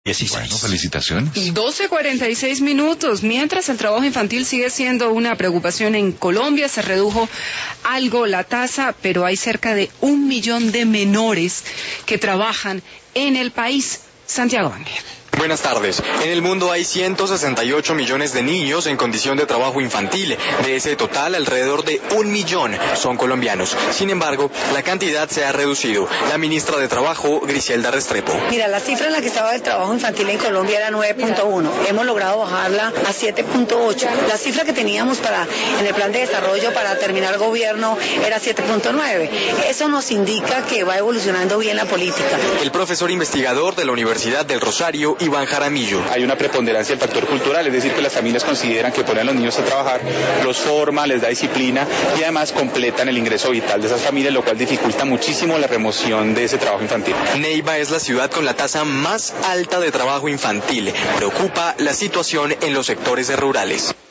16. Bueno, felicitaciones. 12:46. Mientras el trabajo infantil sigue siendo una preocupación en Colombia, se redujo algo la tasa, pero hay cerca de 1 millón de menores que trabajan en el país. Santiago Ángel. Buenas tardes. En el mundo hay 168 millones de niños en condición de trabajo infantil. De ese total, alrededor de 1 millón son colombianos. Sin embargo, la cantidad se ha reducido. La ministra de Trabajo, Griselda Restrepo. Mira, la cifra en la que estaba el trabajo infantil en Colombia era 9.1. Hemos logrado bajarla a 7.8. La cifra que teníamos en el plan de desarrollo para terminar el gobierno era 7.9. Eso nos indica que va evolucionando bien la política. El profesor investigador de la Universidad del Rosario, Iván Jaramillo. Hay una preponderancia del factor cultural, es decir, que las familias consideran que ponen a los niños a trabajar, los forma, les da disciplina y además completan el ingreso vital de esas familias, lo cual dificulta muchísimo la remoción de ese trabajo infantil. Neiva es la ciudad con la tasa más alta de trabajo infantil. Preocupa la situación en los sectores rurales.